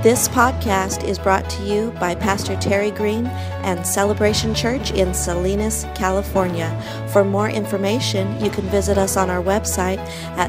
This podcast is brought to you by Pastor Terry Green and Celebration Church in Salinas, California. For more information, you can visit us on our website at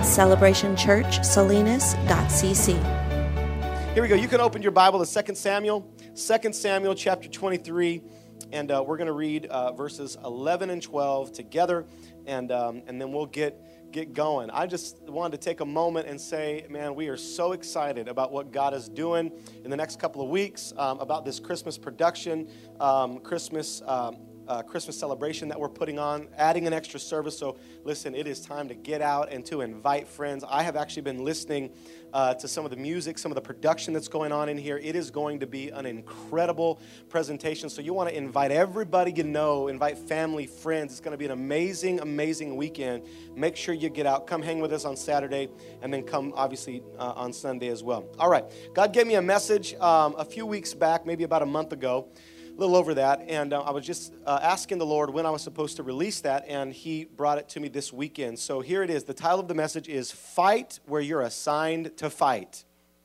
celebrationchurchsalinas.cc. Here we go. You can open your Bible to 2 Samuel chapter 23, and we're going to read verses 11 and 12 together, and then we'll get going. I just wanted to take a moment and say, man, we are so excited about what God is doing in the next couple of weeks, about this Christmas production, Christmas celebration that we're putting on, adding an extra service. So listen, it is time to get out and to invite friends. I have actually been listening to some of the music, some of the production that's going on in here. It is going to be an incredible presentation. So you want to invite everybody you know, invite family, friends. It's going to be an amazing, amazing weekend. Make sure you get out. Come hang with us on Saturday, and then come, obviously, on Sunday as well. All right. God gave me a message a few weeks back, maybe about a month ago, a little over that, and I was just asking the Lord when I was supposed to release that, and He brought it to me this weekend. So here it is. The title of the message is Fight Where You're Assigned to Fight.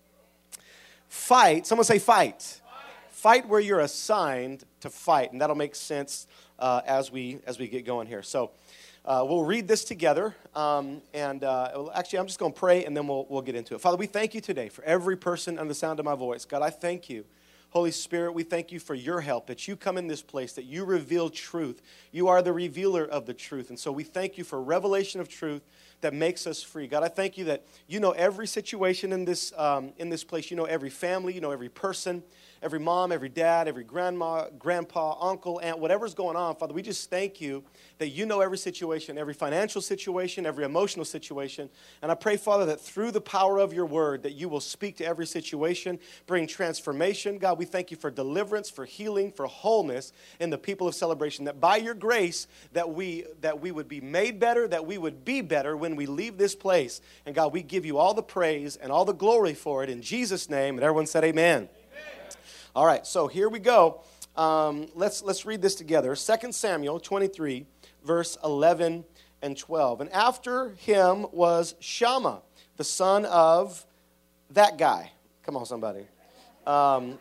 Fight. Someone say fight. Fight where you're assigned to fight, and that'll make sense as we get going here. So we'll read this together, actually, I'm just going to pray, and then we'll get into it. Father, we thank you today for every person under the sound of my voice. God, I thank you. Holy Spirit, we thank you for your help, that you come in this place, that you reveal truth. You are the revealer of the truth. And so we thank you for revelation of truth that makes us free. God, I thank you that you know every situation in this place. You know every family. You know every person, every mom, every dad, every grandma, grandpa, uncle, aunt, whatever's going on. Father, we just thank you that you know every situation, every financial situation, every emotional situation. And I pray, Father, that through the power of your word, that you will speak to every situation, bring transformation. God, we thank you for deliverance, for healing, for wholeness in the people of Celebration, that by your grace, that we would be made better, that we would be better when we leave this place. And God, we give you all the praise and all the glory for it in Jesus' name. And everyone said amen. All right, so here we go. Let's read this together. 2 Samuel 23, verse 11 and 12. And after him was Shammah, the son of that guy. Come on, somebody. One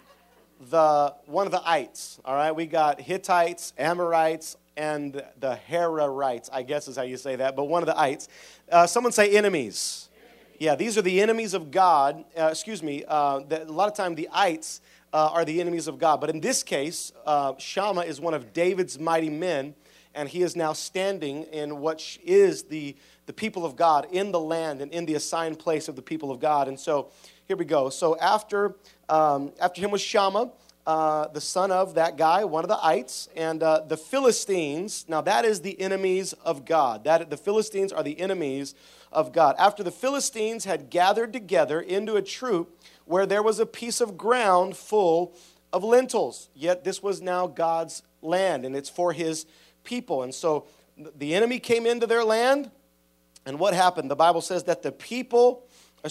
of the ites. All right, we got Hittites, Amorites, and the Herarites, I guess is how you say that, but one of the ites. Someone say enemies. Yeah, these are the enemies of God. A lot of time the ites are the enemies of God. But in this case, Shammah is one of David's mighty men, and he is now standing in what is the people of God in the land and in the assigned place of the people of God. And so here we go. So after him was Shammah, the son of that guy, one of the ites, and the Philistines. Now that is the enemies of God. The Philistines are the enemies of God. After the Philistines had gathered together into a troop where there was a piece of ground full of lentils, yet this was now God's land, and it's for his people. And so the enemy came into their land, and what happened? The Bible says that the people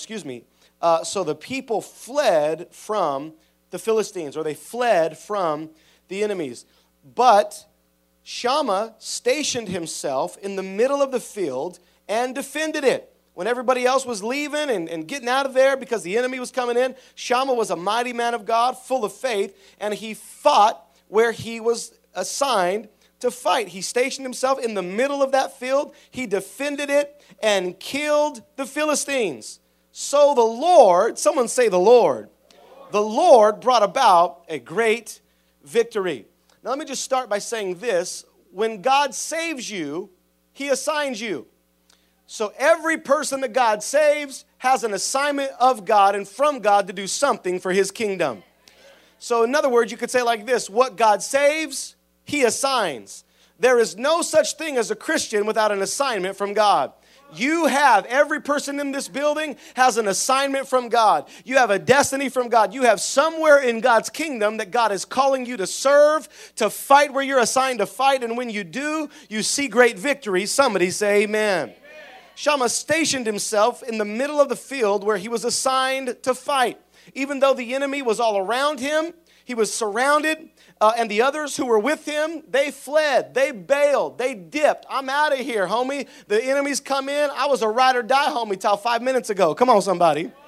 fled from the Philistines, or they fled from the enemies. But Shammah stationed himself in the middle of the field and defended it. When everybody else was leaving and getting out of there because the enemy was coming in, Shammah was a mighty man of God, full of faith, and he fought where he was assigned to fight. He stationed himself in the middle of that field. He defended it and killed the Philistines. So the Lord, someone say the Lord. The Lord brought about a great victory. Now let me just start by saying this. When God saves you, he assigns you. So every person that God saves has an assignment of God and from God to do something for his kingdom. So in other words, you could say like this: what God saves, he assigns. There is no such thing as a Christian without an assignment from God. Every person in this building has an assignment from God. You have a destiny from God. You have somewhere in God's kingdom that God is calling you to serve, to fight where you're assigned to fight. And when you do, you see great victory. Somebody say amen. Shammah stationed himself in the middle of the field where he was assigned to fight. Even though the enemy was all around him, he was surrounded, and the others who were with him, they fled, they bailed, they dipped. I'm out of here, homie. The enemies come in. I was a ride or die, homie, till 5 minutes ago. Come on, somebody.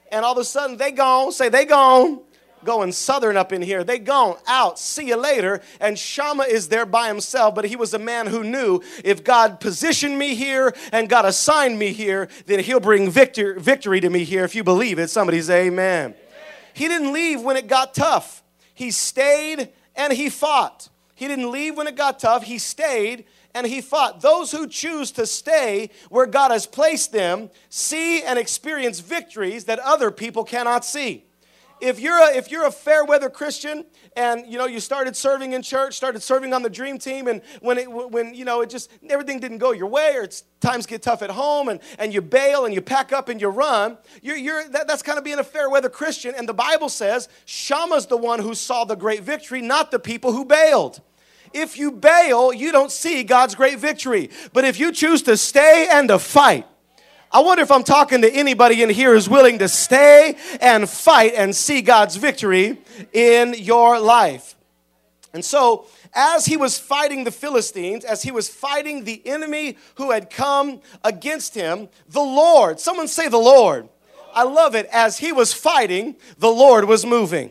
And all of a sudden, they gone. Say, they gone. Going southern up in here. They gone out. See you later. And Shammah is there by himself, but he was a man who knew if God positioned me here and God assigned me here, then he'll bring victory to me here. If you believe it, somebody say amen. He didn't leave when it got tough. He stayed and he fought. He didn't leave when it got tough. He stayed and he fought. Those who choose to stay where God has placed them see and experience victories that other people cannot see. If you're a fair weather Christian and you started serving in church, started serving on the dream team, and when it just everything didn't go your way, or times get tough at home, and you bail and you pack up and you run, that's kind of being a fair weather Christian. And the Bible says Shammah's the one who saw the great victory, not the people who bailed. If you bail, you don't see God's great victory. But if you choose to stay and to fight, I wonder if I'm talking to anybody in here who's willing to stay and fight and see God's victory in your life. And so, as he was fighting the Philistines, as he was fighting the enemy who had come against him, the Lord, someone say the Lord. I love it. As he was fighting, the Lord was moving.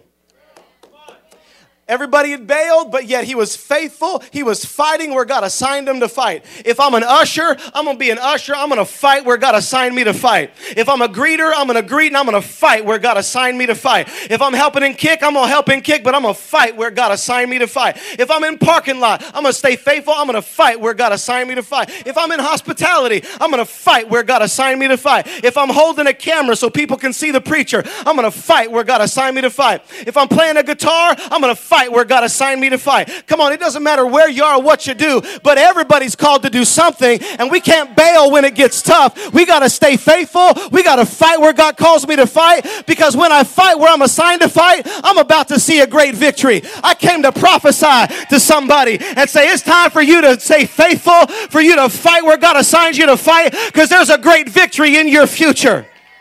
Everybody had bailed, but yet he was faithful. He was fighting where God assigned him to fight. If I'm an usher, I'm going to be an usher. I'm going to fight where God assigned me to fight. If I'm a greeter, I'm going to greet, and I'm going to fight where God assigned me to fight. If I'm helping in kick, I'm going to help in kick, but I'm going to fight where God assigned me to fight. If I'm in parking lot, I'm going to stay faithful. I'm going to fight where God assigned me to fight. If I'm in hospitality, I'm going to fight where God assigned me to fight. If I'm holding a camera so people can see the preacher, I'm going to fight where God assigned me to fight. If I'm playing a guitar, I'm going to fight where God assigned me to fight. Come on, it doesn't matter where you are or what you do, but everybody's called to do something, and we can't bail when it gets tough. We got to stay faithful. We got to fight where God calls me to fight, because when I fight where I'm assigned to fight, I'm about to see a great victory. I came to prophesy to somebody and say it's time for you to stay faithful, for you to fight where God assigns you to fight, because there's a great victory in your future.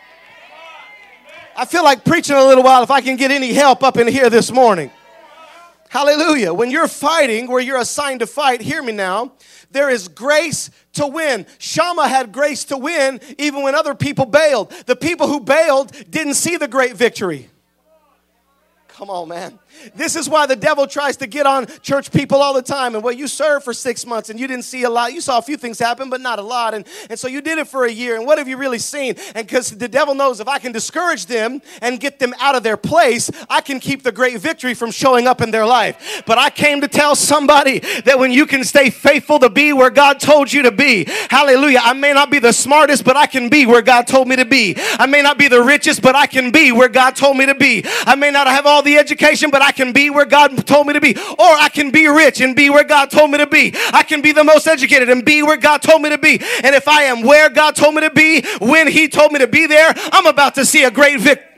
I feel like preaching a little while if I can get any help up in here this morning. Hallelujah. When you're fighting where you're assigned to fight, hear me now, there is grace to win. Shammah had grace to win even when other people bailed. The people who bailed didn't see the great victory. Come on, man. This is why the devil tries to get on church people all the time. And well, you served for 6 months and you didn't see a lot. You saw a few things happen, but not a lot. And so you did it for a year. And what have you really seen? And because the devil knows if I can discourage them and get them out of their place, I can keep the great victory from showing up in their life. But I came to tell somebody that when you can stay faithful to be where God told you to be, hallelujah, I may not be the smartest, but I can be where God told me to be. I may not be the richest, but I can be where God told me to be. I may not have all the education, but I can be where God told me to be. Or I can be rich and be where God told me to be. I can be the most educated and be where God told me to be. And if I am where God told me to be, when he told me to be there, I'm about to see a great victory.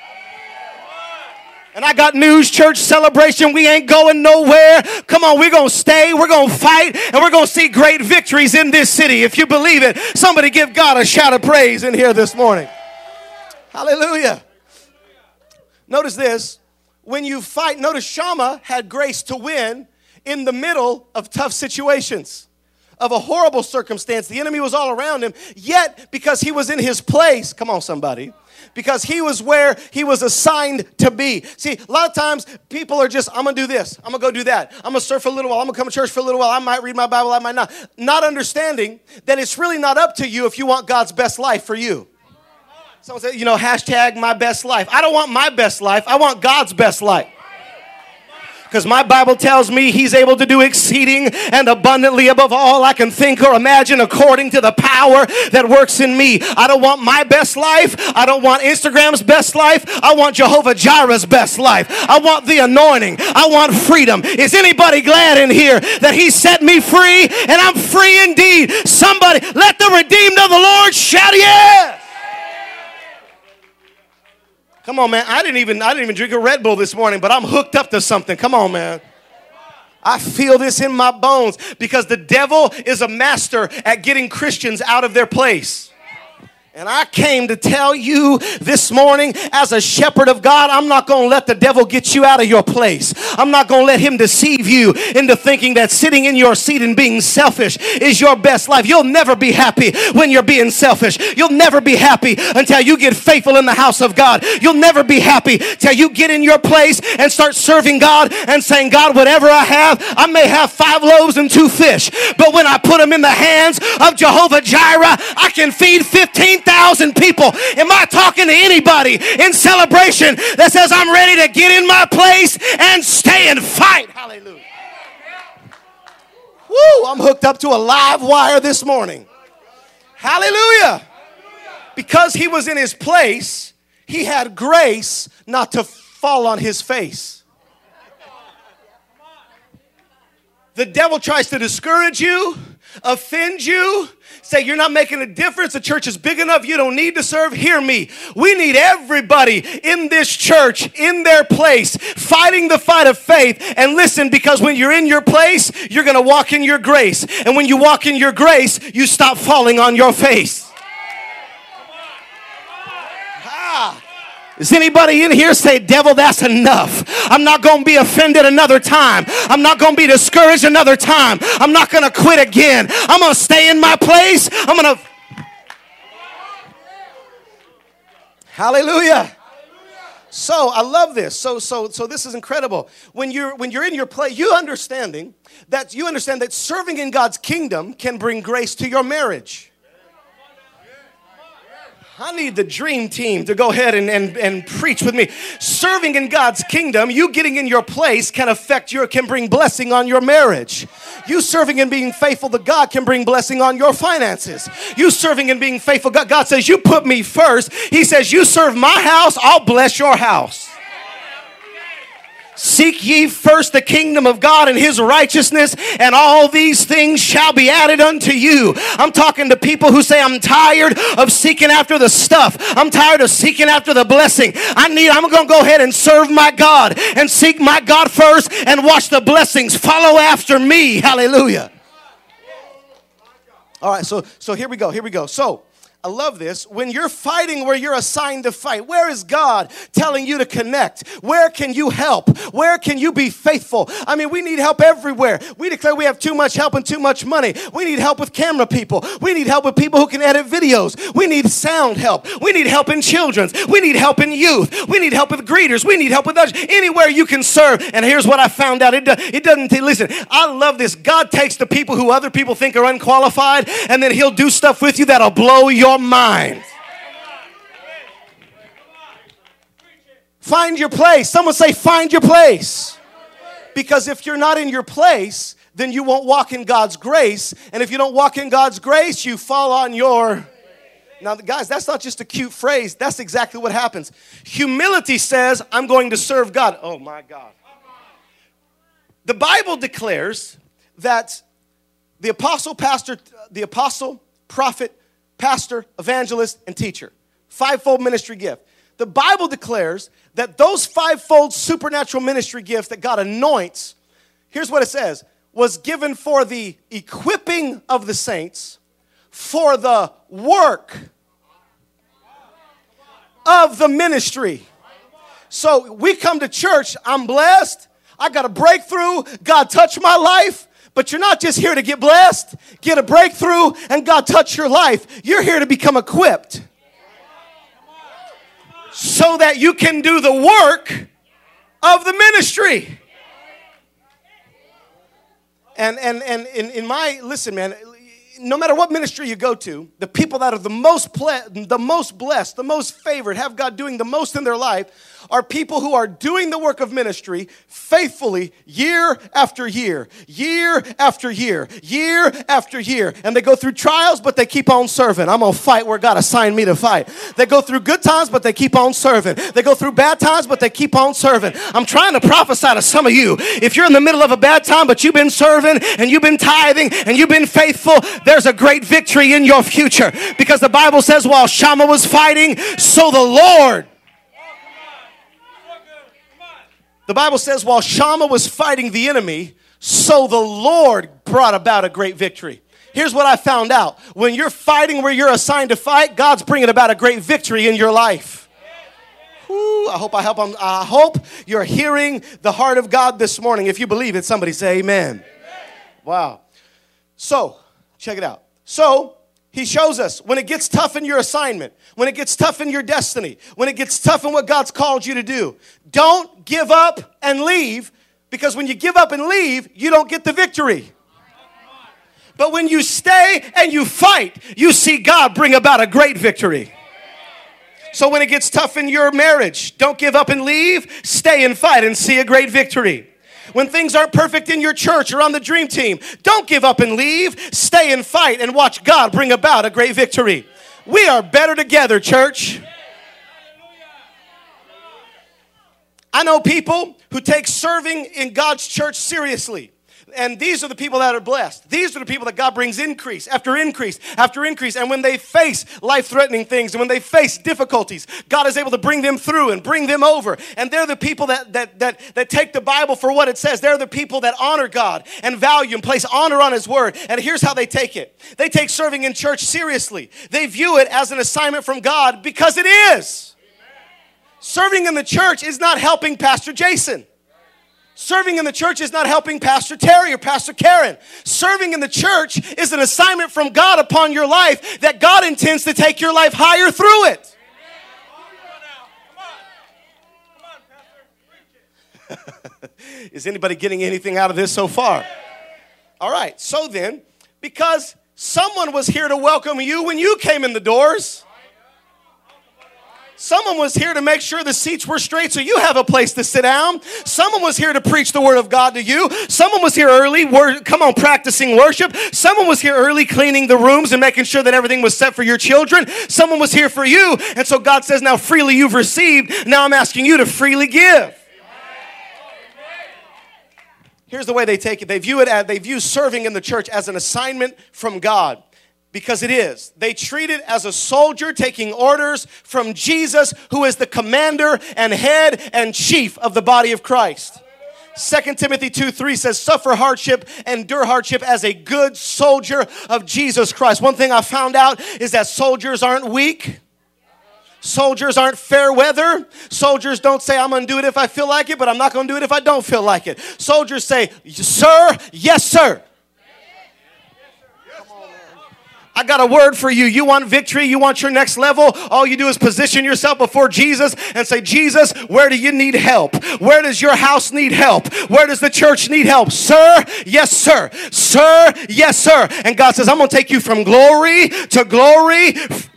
And I got news, church celebration. We ain't going nowhere. Come on, we're going to stay, we're going to fight, and we're going to see great victories in this city. If you believe it, somebody give God a shout of praise in here this morning. Hallelujah. Notice this. When you fight, notice Shammah had grace to win in the middle of tough situations, of a horrible circumstance. The enemy was all around him, yet because he was in his place, come on somebody, because he was where he was assigned to be. See, a lot of times people are just, I'm going to do this, I'm going to go do that, I'm going to serve for a little while, I'm going to come to church for a little while, I might read my Bible, I might not. Not understanding that it's really not up to you if you want God's best life for you. Someone said, hashtag my best life. I don't want my best life. I want God's best life. Because my Bible tells me he's able to do exceeding and abundantly above all I can think or imagine according to the power that works in me. I don't want my best life. I don't want Instagram's best life. I want Jehovah Jireh's best life. I want the anointing. I want freedom. Is anybody glad in here that he set me free and I'm free indeed? Somebody let the redeemed of the Lord shout yes. Come on, man. I didn't even drink a Red Bull this morning, but I'm hooked up to something. Come on, man. I feel this in my bones because the devil is a master at getting Christians out of their place. And I came to tell you this morning, as a shepherd of God, I'm not going to let the devil get you out of your place. I'm not going to let him deceive you into thinking that sitting in your seat and being selfish is your best life. You'll never be happy when you're being selfish. You'll never be happy until you get faithful in the house of God. You'll never be happy till you get in your place and start serving God and saying, God, whatever I have, I may have 5 loaves and 2 fish, but when I put them in the hands of Jehovah Jireh, I can feed 15,000 people. Am I talking to anybody in celebration that says I'm ready to get in my place and stay and fight? Hallelujah. Woo, I'm hooked up to a live wire this morning. Hallelujah. Because he was in his place, he had grace not to fall on his face. The devil tries to discourage you, offend you, say you're not making a difference. The church is big enough. You don't need to serve. Hear me. We need everybody in this church in their place, fighting the fight of faith. And listen, because when you're in your place, you're going to walk in your grace. And when you walk in your grace, you stop falling on your face. Is anybody in here say, devil, that's enough? I'm not going to be offended another time. I'm not going to be discouraged another time. I'm not going to quit again. I'm going to stay in my place. I'm going to... Hallelujah. So I love this. So this is incredible. When you're in your place, you understand that serving in God's kingdom can bring grace to your marriage. I need the dream team to go ahead and preach with me. Serving in God's kingdom, you getting in your place can bring blessing on your marriage. You serving and being faithful to God can bring blessing on your finances. You serving and being faithful, God says, you put me first. He says, you serve my house, I'll bless your house. Seek ye first the kingdom of God and his righteousness, and all these things shall be added unto you. I'm talking to people who say, I'm tired of seeking after the stuff. I'm tired of seeking after the blessing. I'm going to go ahead and serve my God and seek my God first and watch the blessings follow after me. Hallelujah. All right, so here we go. So I love this. When you're fighting where you're assigned to fight, where is God telling you to connect? Where can you help? Where can you be faithful? I mean, we need help everywhere. We declare we have too much help and too much money. We need help with camera people. We need help with people who can edit videos. We need sound help. We need help in children's. We need help in youth. We need help with greeters. We need help with others. Anywhere you can serve. And here's what I found out. It doesn't, listen, I love this. God takes the people who other people think are unqualified, and then he'll do stuff with you that'll blow your mind. Find your place. Someone say, find your place. Because if you're not in your place, then you won't walk in God's grace. And if you don't walk in God's grace, you fall on your... Now, guys, that's not just a cute phrase. That's exactly what happens. Humility says, I'm going to serve God. Oh, my God. The Bible declares that the apostle, prophet, pastor, evangelist, and teacher. 5-fold ministry gift. The Bible declares that those 5-fold supernatural ministry gifts that God anoints, here's what it says, was given for the equipping of the saints, for the work of the ministry. So we come to church, I'm blessed, I got a breakthrough, God touched my life. But you're not just here to get blessed, get a breakthrough, and God touch your life. You're here to become equipped so that you can do the work of the ministry. And in my, listen, man, no matter what ministry you go to, the people that are the most blessed, the most favored, have God doing the most in their life, are people who are doing the work of ministry faithfully year after year, year after year, year after year. And they go through trials, but they keep on serving. I'm going to fight where God assigned me to fight. They go through good times, but they keep on serving. They go through bad times, but they keep on serving. I'm trying to prophesy to some of you. If you're in the middle of a bad time, but you've been serving and you've been tithing and you've been faithful, there's a great victory in your future. Because the Bible says while Shammah was fighting, so the Lord... The Bible says while Shammah was fighting the enemy, so the Lord brought about a great victory. here's what I found out. When you're fighting where you're assigned to fight, God's bringing about a great victory in your life. Whew, I hope you're hearing the heart of God this morning. If you believe it, somebody say amen. Wow. So, check it out. So, he shows us when it gets tough in your assignment, when it gets tough in your destiny, when it gets tough in what God's called you to do, don't give up and leave, because when you give up and leave, you don't get the victory. But when you stay and you fight, you see God bring about a great victory. So when it gets tough in your marriage, don't give up and leave, stay and fight and see a great victory. When things aren't perfect in your church or on the dream team, don't give up and leave. Stay and fight and watch God bring about a great victory. We are better together, church. I know people who take serving in God's church seriously. And these are the people that are blessed. These are the people that God brings increase after increase after increase. And when they face life-threatening things and when they face difficulties, God is able to bring them through and bring them over. And they're the people that take the Bible for what it says. They're the people that honor God and value and place honor on His Word. And here's how they take it. They take serving in church seriously. They view it as an assignment from God because it is. Serving in the church is not helping Pastor Jason. Serving in the church is not helping Pastor Terry or Pastor Karen. Serving in the church is an assignment from God upon your life that God intends to take your life higher through it. Is anybody getting anything out of this so far? All right, so then, because someone was here to welcome you when you came in the doors, someone was here to make sure the seats were straight so you have a place to sit down. Someone was here to preach the Word of God to you. Someone was here early, practicing worship. Someone was here early cleaning the rooms and making sure that everything was set for your children. Someone was here for you. And so God says, now freely you've received. Now I'm asking you to freely give. Here's the way they take it. They view serving in the church as an assignment from God. Because it is. They treat it as a soldier taking orders from Jesus, who is the commander and head and chief of the body of Christ. 2 Timothy 2:3 says, suffer hardship, endure hardship as a good soldier of Jesus Christ. One thing I found out is that soldiers aren't weak. Soldiers aren't fair weather. Soldiers don't say, I'm going to do it if I feel like it, but I'm not going to do it if I don't feel like it. Soldiers say, sir, yes, sir. I got a word for you. You want victory? You want your next level? All you do is position yourself before Jesus and say, Jesus, where do you need help? Where does your house need help? Where does the church need help? Sir, yes, sir. Sir, yes, sir. And God says, I'm going to take you from glory to glory.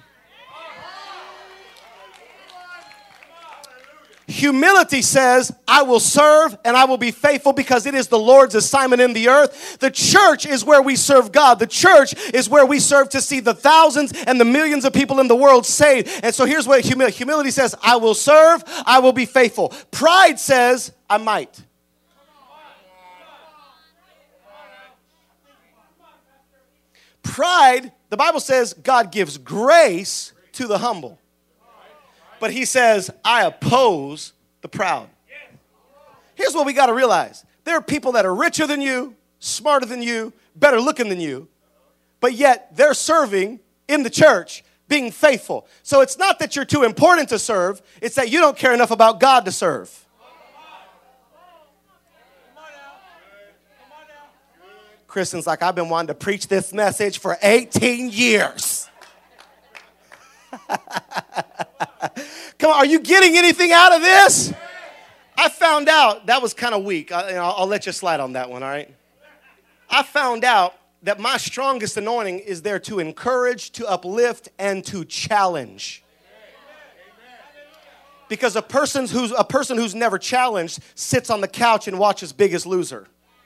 Humility says, I will serve and I will be faithful because it is the Lord's assignment in the earth. The church is where we serve God. The church is where we serve to see the thousands and the millions of people in the world saved. And so here's what humility says, I will serve, I will be faithful. Pride says, I might. Pride, the Bible says God gives grace to the humble. But He says, I oppose the proud. Here's what we got to realize. There are people that are richer than you, smarter than you, better looking than you, but yet they're serving in the church, being faithful. So it's not that you're too important to serve. It's that you don't care enough about God to serve. Kristen's like, I've been wanting to preach this message for 18 years. Come on, are you getting anything out of this? I found out, that was kind of weak. I'll let you slide on that one, all right? I found out that my strongest anointing is there to encourage, to uplift, and to challenge. Because a person who's never challenged sits on the couch and watches Biggest Loser.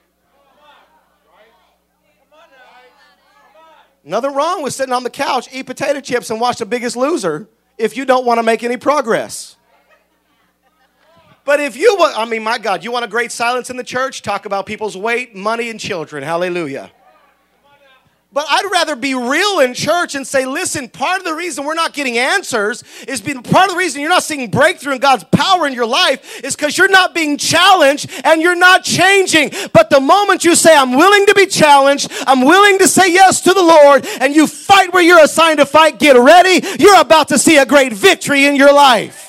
Nothing wrong with sitting on the couch, eat potato chips, and watch The Biggest Loser if you don't want to make any progress. But if you want, my God, you want a great silence in the church? Talk about people's weight, money, and children. Hallelujah. But I'd rather be real in church and say, listen, part of the reason we're not getting answers is part of the reason you're not seeing breakthrough in God's power in your life is because you're not being challenged and you're not changing. But the moment you say, I'm willing to be challenged, I'm willing to say yes to the Lord, and you fight where you're assigned to fight, get ready, you're about to see a great victory in your life.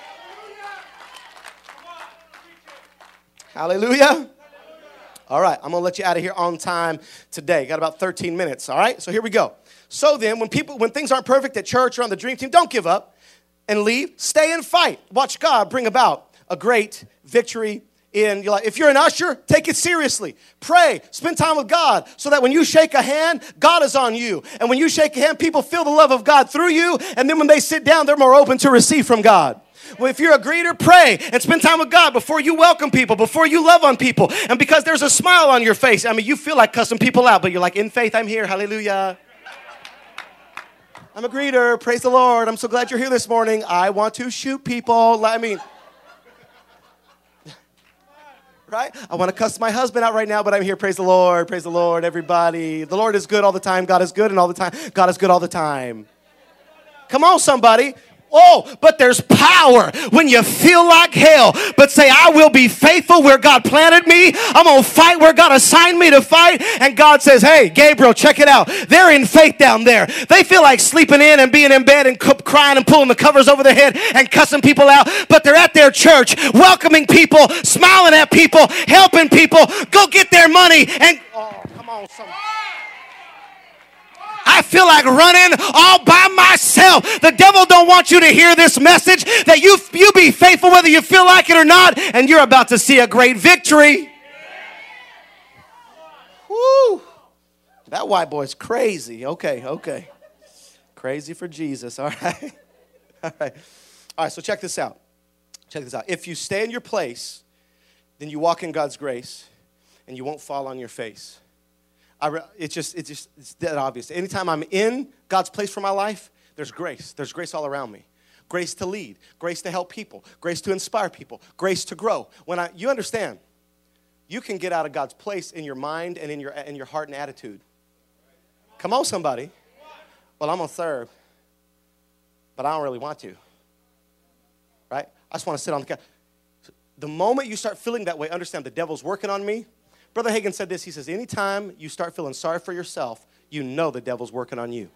Hallelujah. All right, I'm going to let you out of here on time today. Got about 13 minutes, all right? So here we go. So then, when things aren't perfect at church or on the dream team, don't give up and leave. Stay and fight. Watch God bring about a great victory in your life. If you're an usher, take it seriously. Pray. Spend time with God so that when you shake a hand, God is on you. And when you shake a hand, people feel the love of God through you. And then when they sit down, they're more open to receive from God. Well, if you're a greeter, pray and spend time with God before you welcome people, before you love on people. And because there's a smile on your face, I mean, you feel like cussing people out, but you're like, in faith, I'm here. Hallelujah. I'm a greeter. Praise the Lord. I'm so glad you're here this morning. I want to shoot people. I mean, right? I want to cuss my husband out right now, but I'm here. Praise the Lord, everybody. The Lord is good all the time. God is good and all the time. God is good all the time. Come on, somebody. Oh, but there's power when you feel like hell. But say, I will be faithful where God planted me. I'm going to fight where God assigned me to fight. And God says, hey, Gabriel, check it out. They're in faith down there. They feel like sleeping in and being in bed and crying and pulling the covers over their head and cussing people out. But they're at their church, welcoming people, smiling at people, helping people. Go get their money. And, oh, come on, somebody. I feel like running all by myself. The devil don't want you to hear this message that you be faithful whether you feel like it or not, and you're about to see a great victory. Woo! That white boy's crazy. Okay. Crazy for Jesus. All right. All right, so check this out. If you stay in your place, then you walk in God's grace, and you won't fall on your face. It's dead obvious. Anytime I'm in God's place for my life, there's grace. There's grace all around me. Grace to lead, grace to help people, grace to inspire people, grace to grow. You understand, you can get out of God's place in your mind and in your heart and attitude. Come on, somebody. Well, I'm going to serve, but I don't really want to. Right? I just want to sit on the couch. The moment you start feeling that way, understand the devil's working on me. Brother Hagin said this. He says, anytime you start feeling sorry for yourself, you know the devil's working on you.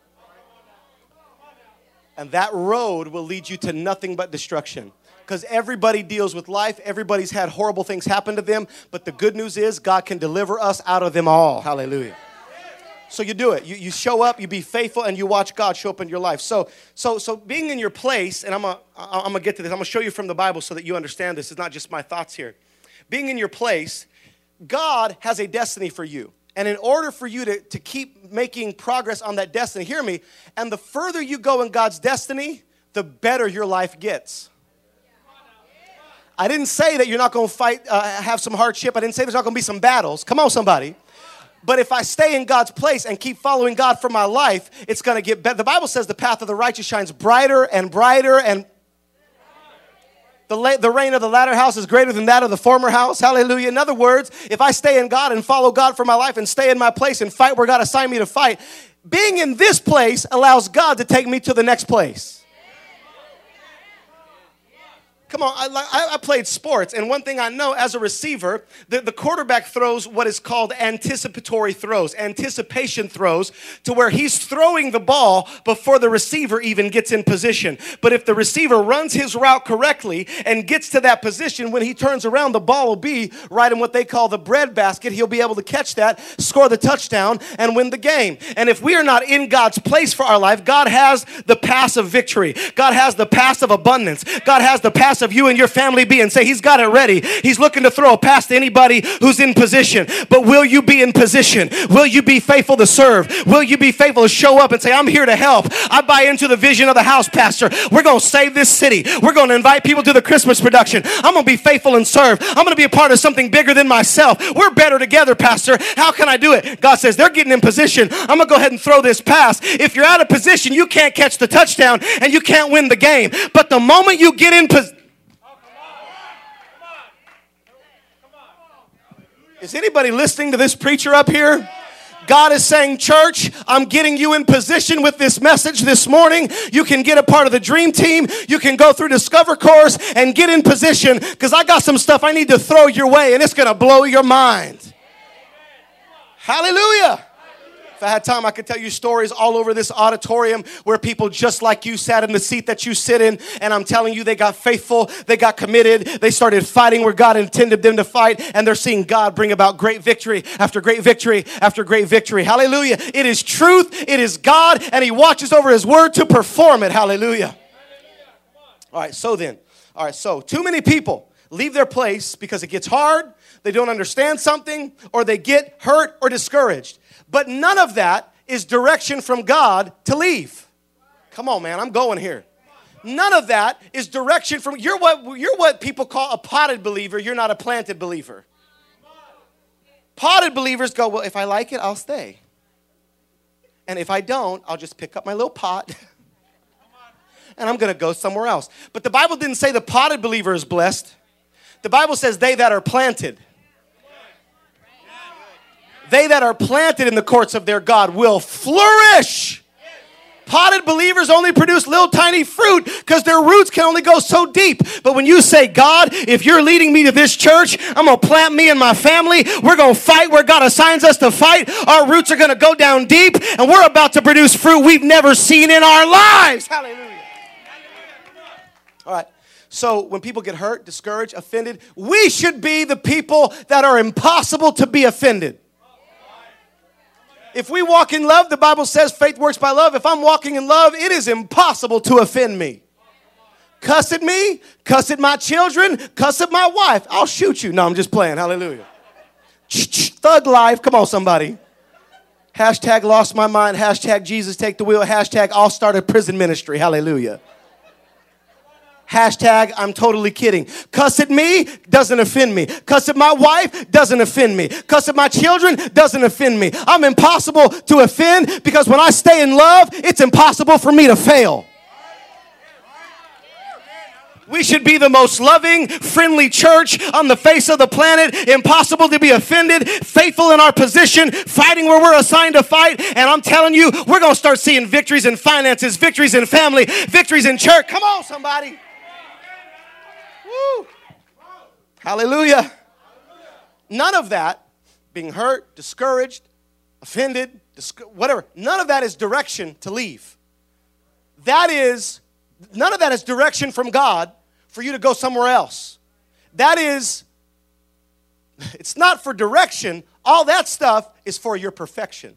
And that road will lead you to nothing but destruction. Because everybody deals with life. Everybody's had horrible things happen to them. But the good news is God can deliver us out of them all. Hallelujah. So you do it. You show up, you be faithful, and you watch God show up in your life. So being in your place, and I'm gonna get to this. I'm going to show you from the Bible so that you understand this. It's not just my thoughts here. Being in your place, God has a destiny for you. And in order for you to keep making progress on that destiny, hear me, and the further you go in God's destiny, the better your life gets. I didn't say that you're not going to fight, have some hardship. I didn't say there's not going to be some battles. Come on, somebody. But if I stay in God's place and keep following God for my life, it's going to get better. The Bible says the path of the righteous shines brighter and brighter, and the reign of the latter house is greater than that of the former house. Hallelujah. In other words, if I stay in God and follow God for my life and stay in my place and fight where God assigned me to fight, being in this place allows God to take me to the next place. Come on, I played sports, and one thing I know as a receiver, the quarterback throws what is called anticipatory throws, anticipation throws, to where he's throwing the ball before the receiver even gets in position. But if the receiver runs his route correctly and gets to that position, when he turns around, the ball will be right in what they call the breadbasket. He'll be able to catch that, score the touchdown, and win the game. And if we are not in God's place for our life, God has the pass of victory. God has the pass of abundance. God has the pass of you and your family be, and say he's got it ready. He's looking to throw a pass to anybody who's in position. But will you be in position? Will you be faithful to serve? Will you be faithful to show up and say, I'm here to help. I buy into the vision of the house pastor. We're going to save this city. We're going to invite people to the Christmas production. I'm going to be faithful and serve. I'm going to be a part of something bigger than myself. We're better together, pastor. How can I do it? God says, they're getting in position. I'm going to go ahead and throw this pass. If you're out of position, you can't catch the touchdown and you can't win the game. But the moment you get in position, is anybody listening to this preacher up here? God is saying, church, I'm getting you in position with this message this morning. You can get a part of the dream team. You can go through Discover course and get in position, because I got some stuff I need to throw your way, and it's going to blow your mind. Hallelujah. If I had time, I could tell you stories all over this auditorium where people just like you sat in the seat that you sit in, and I'm telling you, they got faithful, they got committed, they started fighting where God intended them to fight, and they're seeing God bring about great victory after great victory after great victory. Hallelujah. It is truth, it is God, and He watches over His word to perform it. Hallelujah. All right, so too many people leave their place because it gets hard, they don't understand something, or they get hurt or discouraged. But none of that is direction from God to leave. Come on, man, I'm going here. None of that is direction from, you're what people call a potted believer. You're not a planted believer. Potted believers go, well, if I like it, I'll stay. And if I don't, I'll just pick up my little pot and I'm going to go somewhere else. But the Bible didn't say the potted believer is blessed. The Bible says they that are planted. They that are planted in the courts of their God will flourish. Potted believers only produce little tiny fruit because their roots can only go so deep. But when you say, God, if you're leading me to this church, I'm going to plant me and my family. We're going to fight where God assigns us to fight. Our roots are going to go down deep, and we're about to produce fruit we've never seen in our lives. Hallelujah. All right. So when people get hurt, discouraged, offended, we should be the people that are impossible to be offended. If we walk in love, the Bible says faith works by love. If I'm walking in love, it is impossible to offend me. Cuss at me, cuss at my children, cuss at my wife. I'll shoot you. No, I'm just playing. Hallelujah. Thug life. Come on, somebody. Hashtag lost my mind. Hashtag Jesus take the wheel. Hashtag I'll start a prison ministry. Hallelujah. Hashtag I'm totally kidding. Cuss at me doesn't offend me. Cuss at my wife doesn't offend me. Cuss at my children doesn't offend me. I'm impossible to offend because when I stay in love, it's impossible for me to fail. We should be the most loving, friendly church on the face of the planet. Impossible to be offended. Faithful in our position. Fighting where we're assigned to fight. And I'm telling you, we're going to start seeing victories in finances, victories in family, victories in church. Come on, somebody. Woo. Hallelujah. None of that, being hurt, discouraged, offended, whatever, none of that is direction to leave. None of that is direction from God for you to go somewhere else. It's not for direction. All that stuff is for your perfection.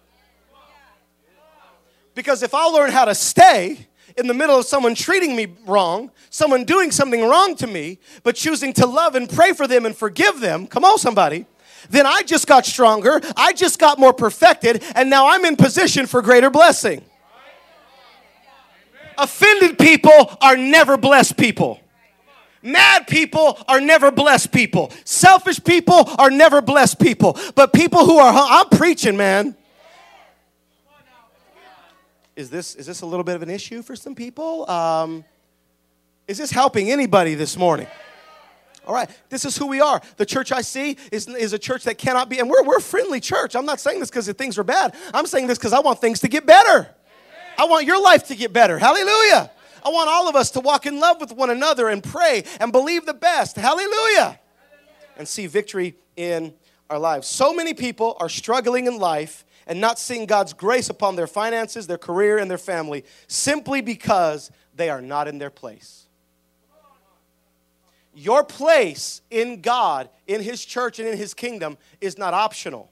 Because if I'll learn how to stay in the middle of someone treating me wrong, someone doing something wrong to me, but choosing to love and pray for them and forgive them, come on somebody, then I just got stronger, I just got more perfected, and now I'm in position for greater blessing. Offended people are never blessed people. Mad people are never blessed people. Selfish people are never blessed people. But people who are, I'm preaching, man. Is this a little bit of an issue for some people? Is this helping anybody this morning? All right, this is who we are. The church I see is a church that cannot be, and we're a friendly church. I'm not saying this because things are bad. I'm saying this because I want things to get better. I want your life to get better. Hallelujah. I want all of us to walk in love with one another and pray and believe the best. Hallelujah. And see victory in our lives. So many people are struggling in life and not seeing God's grace upon their finances, their career, and their family simply because they are not in their place. Your place in God, in His church, and in His kingdom is not optional.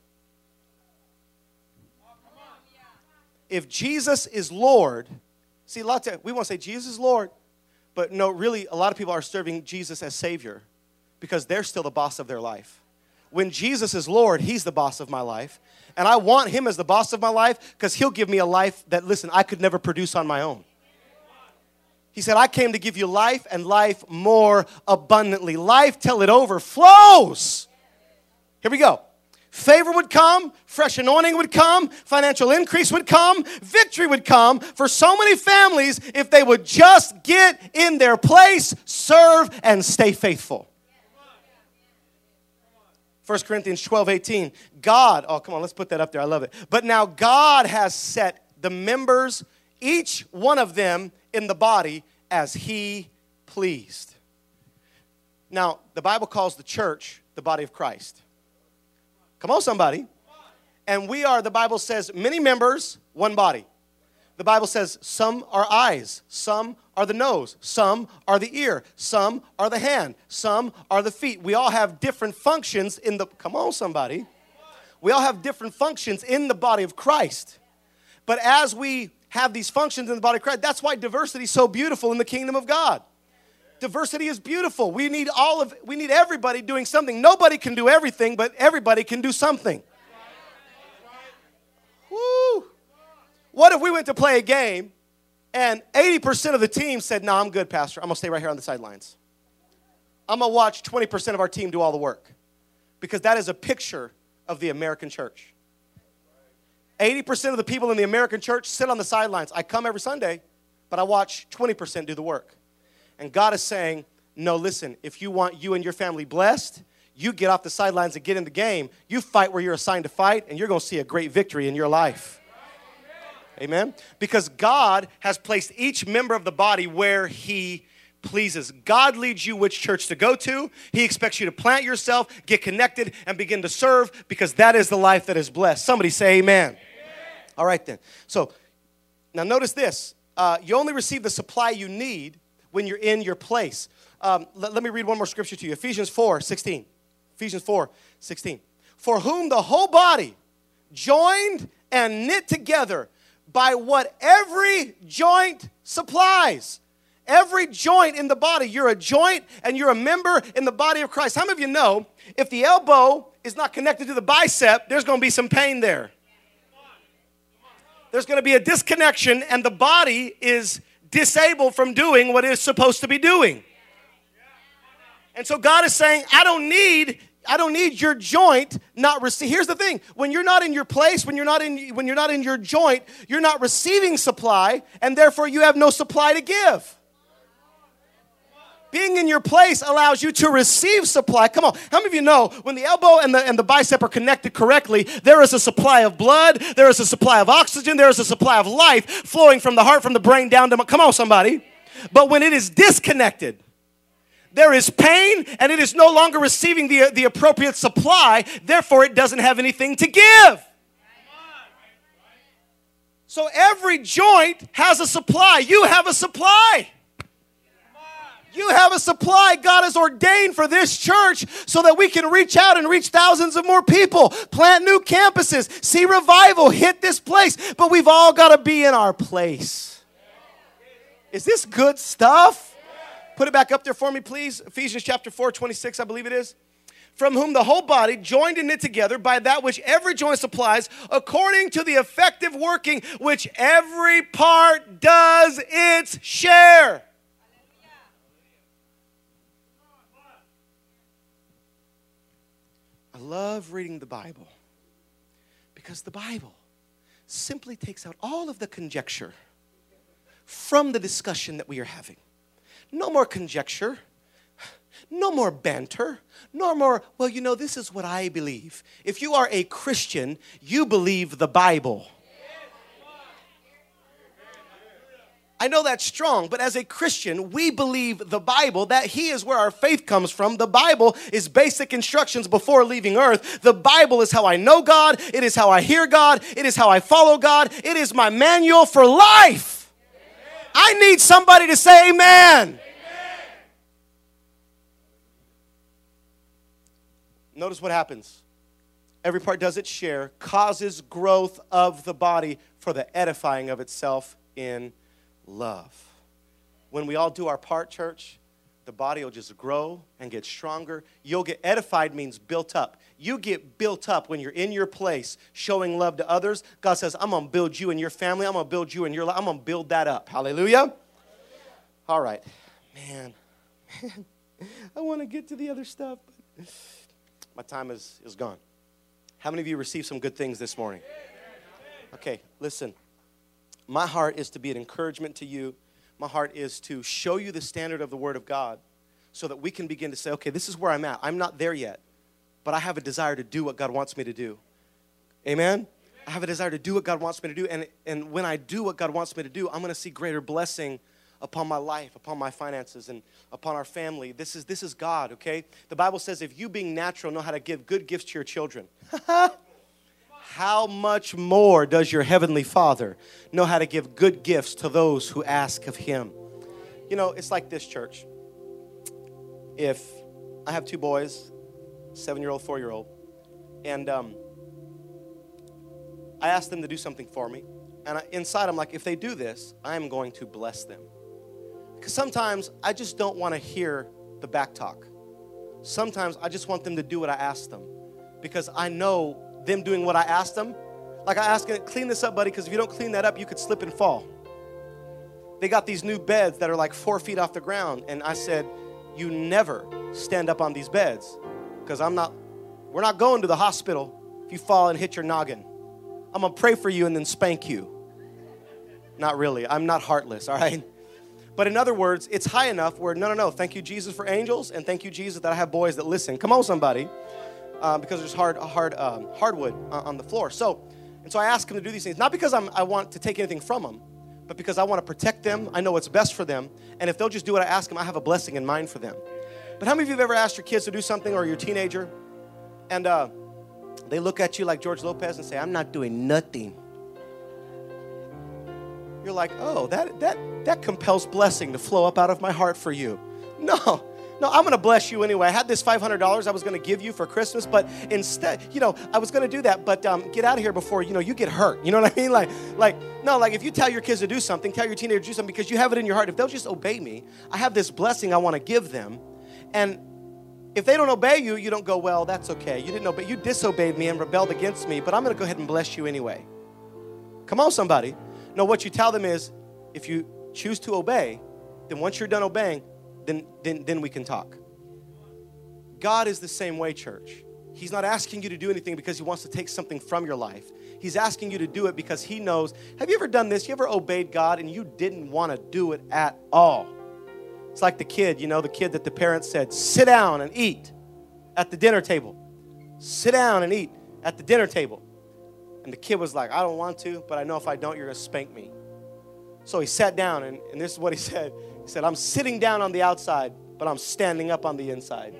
If Jesus is Lord, see, we want to say Jesus is Lord, but no, really, a lot of people are serving Jesus as Savior because they're still the boss of their life. When Jesus is Lord, He's the boss of my life. And I want Him as the boss of my life because He'll give me a life that, listen, I could never produce on my own. He said, I came to give you life and life more abundantly. Life till it overflows. Here we go. Favor would come, fresh anointing would come, financial increase would come, victory would come for so many families if they would just get in their place, serve, and stay faithful. 1 Corinthians 12:18. God, oh, come on, let's put that up there. I love it. But now God has set the members, each one of them in the body, as he pleased. Now, the Bible calls the church the body of Christ. Come on, somebody. And we are, the Bible says, many members, one body. The Bible says some are eyes, some are the nose, some are the ear, some are the hand, some are the feet. We all have different functions in the, come on somebody. We all have different functions in the body of Christ. But as we have these functions in the body of Christ, that's why diversity is so beautiful in the kingdom of God. Diversity is beautiful. We need everybody doing something. Nobody can do everything, but everybody can do something. Woo! What if we went to play a game and 80% of the team said, no, I'm good, Pastor. I'm going to stay right here on the sidelines. I'm going to watch 20% of our team do all the work. Because that is a picture of the American church. 80% of the people in the American church sit on the sidelines. I come every Sunday, but I watch 20% do the work. And God is saying, no, listen, if you want you and your family blessed, you get off the sidelines and get in the game. You fight where you're assigned to fight, and you're going to see a great victory in your life. Amen? Because God has placed each member of the body where he pleases. God leads you which church to go to. He expects you to plant yourself, get connected, and begin to serve, because that is the life that is blessed. Somebody say amen. All right then. So now notice this. You only receive the supply you need when you're in your place. Let me read one more scripture to you. Ephesians 4:16. Ephesians 4:16. For whom the whole body, joined and knit together by what every joint supplies. Every joint in the body. You're a joint and you're a member in the body of Christ. How many of you know if the elbow is not connected to the bicep, there's going to be some pain there? There's going to be a disconnection, and the body is disabled from doing what it's supposed to be doing. And so God is saying, I don't need your joint not receive. Here's the thing. When you're not in your place, when you're not in your joint, you're not receiving supply, and therefore you have no supply to give. Being in your place allows you to receive supply. Come on. How many of you know when the elbow and the bicep are connected correctly, there is a supply of blood, there is a supply of oxygen, there is a supply of life flowing from the heart, from the brain down to, come on somebody. But when it is disconnected, there is pain, and it is no longer receiving the appropriate supply. Therefore, it doesn't have anything to give. So every joint has a supply. You have a supply. You have a supply God has ordained for this church so that we can reach out and reach thousands of more people, plant new campuses, see revival, hit this place. But we've all got to be in our place. Is this good stuff? Put it back up there for me, please. Ephesians chapter 4:26, I believe it is. From whom the whole body, joined and knit together by that which every joint supplies, according to the effective working which every part does its share. I love reading the Bible because the Bible simply takes out all of the conjecture from the discussion that we are having. No more conjecture, no more banter, no more, well, you know, this is what I believe. If you are a Christian, you believe the Bible. I know that's strong, but as a Christian, we believe the Bible, that He is where our faith comes from. The Bible is basic instructions before leaving earth. The Bible is how I know God. It is how I hear God. It is how I follow God. It is my manual for life. Amen. I need somebody to say amen. Amen. Notice what happens. Every part does its share, causes growth of the body for the edifying of itself in love. When we all do our part, church, the body will just grow and get stronger. You'll get edified, means built up. You get built up when you're in your place showing love to others. God says, I'm going to build you and your family. I'm going to build you and your life. I'm going to build that up. Hallelujah. All right. Man, I want to get to the other stuff, but my time is gone. How many of you received some good things this morning? Okay, listen. My heart is to be an encouragement to you. My heart is to show you the standard of the Word of God so that we can begin to say, okay, this is where I'm at. I'm not there yet. but I have a desire to do what God wants me to do. Amen? I have a desire to do what God wants me to do, and when I do what God wants me to do, I'm going to see greater blessing upon my life, upon my finances, and upon our family. This is God, okay? The Bible says if you being natural know how to give good gifts to your children, how much more does your heavenly Father know how to give good gifts to those who ask of Him? You know, it's like this, church. If I have 2 boys, 7-year-old, 4-year-old, and I ask them to do something for me, and inside I'm like, if they do this, I'm going to bless them. Because sometimes I just don't want to hear the back talk. Sometimes I just want them to do what I ask them, because I know them doing what I asked them. Like I asked them, clean this up, buddy, because if you don't clean that up, you could slip and fall. They got these new beds that are like 4 feet off the ground, and I said, you never stand up on these beds, because we're not going to the hospital if you fall and hit your noggin. I'm going to pray for you and then spank you. Not really. I'm not heartless, all right? But in other words, it's high enough where, no, thank you, Jesus, for angels, and thank you, Jesus, that I have boys that listen. Come on, somebody. Because there's hardwood on the floor. So I ask them to do these things, not because I want to take anything from them, but because I want to protect them. I know what's best for them. And if they'll just do what I ask them, I have a blessing in mind for them. But how many of you have ever asked your kids to do something, or your teenager, and they look at you like George Lopez and say, I'm not doing nothing? You're like, oh, that compels blessing to flow up out of my heart for you. No, I'm going to bless you anyway. I had this $500 I was going to give you for Christmas, but instead, I was going to do that, but get out of here before, you get hurt. You know what I mean? Like if you tell your kids to do something, tell your teenager to do something because you have it in your heart. If they'll just obey me, I have this blessing I want to give them. And if they don't obey you, you don't go, well, that's okay. You didn't obey. You disobeyed me and rebelled against me, but I'm going to go ahead and bless you anyway. Come on, somebody. No, what you tell them is, if you choose to obey, then once you're done obeying, then we can talk. God is the same way, church. He's not asking you to do anything because He wants to take something from your life. He's asking you to do it because He knows. Have you ever done this? You ever obeyed God and you didn't want to do it at all? It's like the kid, the kid that the parents said, sit down and eat at the dinner table. Sit down and eat at the dinner table. And the kid was like, I don't want to, but I know if I don't, you're going to spank me. So he sat down, and this is what he said. He said, I'm sitting down on the outside, but I'm standing up on the inside.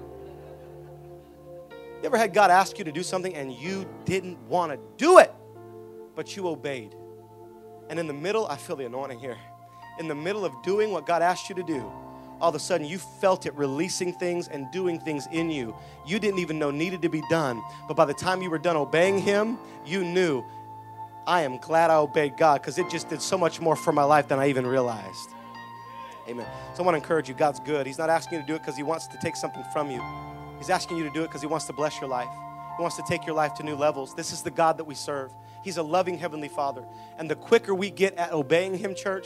You ever had God ask you to do something and you didn't want to do it, but you obeyed? And in the middle, I feel the anointing here. In the middle of doing what God asked you to do, all of a sudden you felt it releasing things and doing things in you you didn't even know needed to be done. But by the time you were done obeying Him, you knew, I am glad I obeyed God, because it just did so much more for my life than I even realized. Amen. So I want to encourage you, God's good. He's not asking you to do it because He wants to take something from you. He's asking you to do it because He wants to bless your life. He wants to take your life to new levels. This is the God that we serve. He's a loving Heavenly Father. And the quicker we get at obeying Him, church,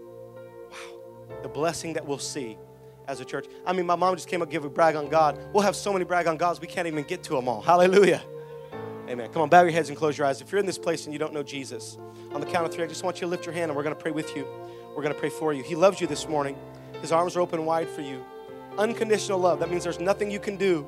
the blessing that we'll see as a church. I mean, my mom just came up to give a brag on God. We'll have so many brag on Gods, we can't even get to them all. Hallelujah. Amen. Come on, bow your heads and close your eyes. If you're in this place and you don't know Jesus, on the count of 3, I just want you to lift your hand and we're going to pray with you. We're going to pray for you. He loves you this morning. His arms are open wide for you. Unconditional love. That means there's nothing you can do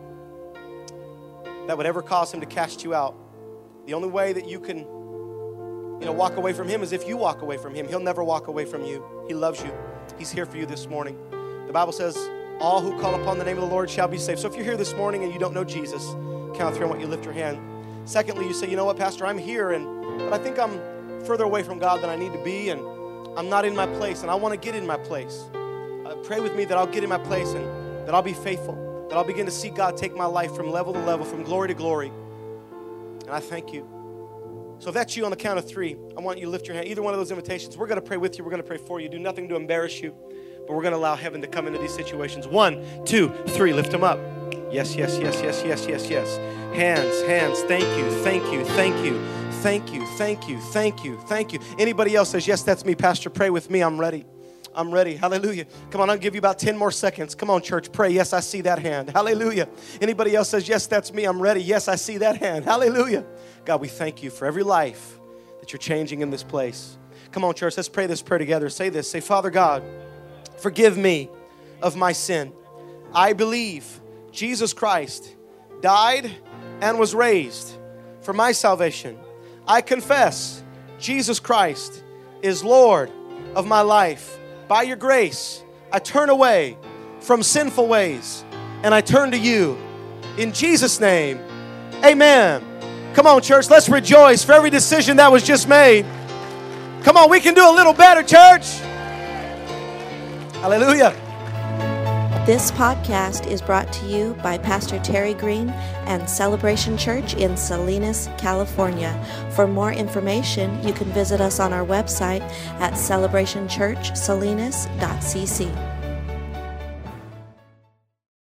that would ever cause Him to cast you out. The only way that you can, walk away from Him is if you walk away from Him. He'll never walk away from you. He loves you. He's here for you this morning. The Bible says, all who call upon the name of the Lord shall be saved. So if you're here this morning and you don't know Jesus, count of 3, I want you to lift your hand. Secondly, you say, you know what, Pastor, I'm here, but I think I'm further away from God than I need to be, and I'm not in my place, and I want to get in my place. Pray with me that I'll get in my place and that I'll be faithful, that I'll begin to see God take my life from level to level, from glory to glory. And I thank you. So if that's you, on the count of 3, I want you to lift your hand. Either one of those invitations, we're going to pray with you. We're going to pray for you. Do nothing to embarrass you, but we're going to allow heaven to come into these situations. 1, 2, 3. Lift them up. Yes, yes, yes, yes, yes, yes, yes. Hands. Thank you, thank you, thank you, thank you, thank you, thank you, thank you. Anybody else says, yes, that's me, Pastor, pray with me. I'm ready. I'm ready. Hallelujah. Come on, I'll give you about 10 more seconds. Come on, church, pray. Yes, I see that hand. Hallelujah. Anybody else says, yes, that's me. I'm ready. Yes, I see that hand. Hallelujah. God, we thank you for every life that you're changing in this place. Come on, church, let's pray this prayer together. Say this. Say, Father God, forgive me of my sin. I believe Jesus Christ died, and was raised for my salvation. I confess Jesus Christ is Lord of my life. By your grace, I turn away from sinful ways and I turn to you. In Jesus' name, amen. Come on, church, let's rejoice for every decision that was just made. Come on, we can do a little better, church. Hallelujah. This podcast is brought to you by Pastor Terry Green and Celebration Church in Salinas, California. For more information, you can visit us on our website at celebrationchurchsalinas.cc.